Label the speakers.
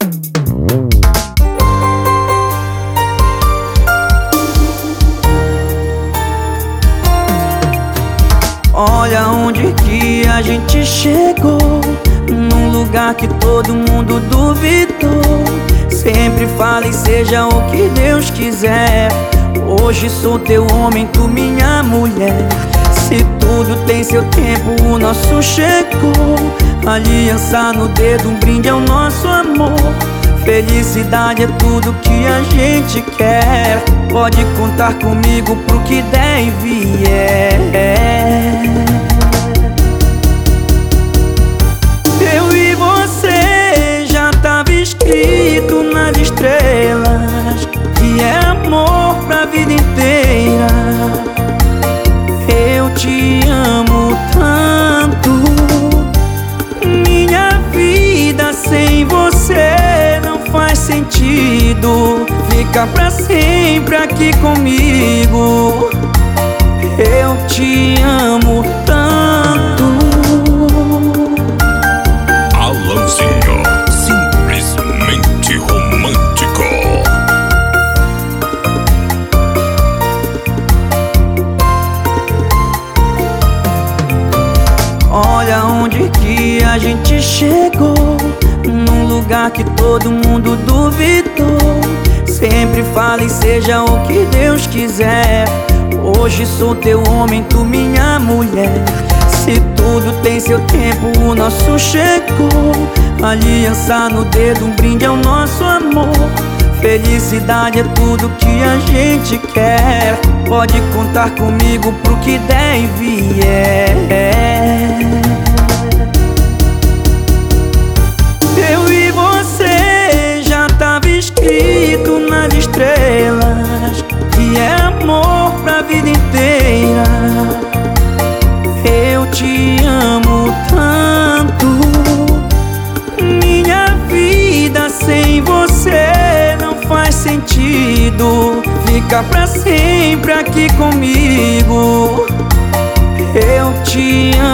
Speaker 1: Olha onde que a gente chegou, num lugar que todo mundo duvidou. Sempre fala e seja o que Deus quiser. Hoje sou teu homem, tu minha mulher. Se tudo tem seu tempo, o nosso chegou. Aliança no dedo, um brinde ao nosso amor. Felicidade é tudo que a gente quer. Pode contar comigo pro que der e vier. Eu e você já tava escrito nas estrelas que é amor pra vida inteira. Eu te amo tanto, minha vida sem você não faz sentido. Fica pra sempre aqui comigo. Eu te amo tanto.
Speaker 2: Alanzinho, simplesmente romântico.
Speaker 1: Olha onde que a gente chegou, num lugar que todo mundo duvidou. Sempre fala e seja o que Deus quiser. Hoje sou teu homem, tu minha mulher. Se tudo tem seu tempo, o nosso chegou. Aliança no dedo, um brinde ao nosso amor. Felicidade é tudo que a gente quer. Pode contar comigo pro que der e vier. Eu e você já tava escrito nas estrelas que é amor pra vida inteira. Eu te amo tanto, minha vida sem você não faz sentido. Fica pra sempre aqui comigo. Eu te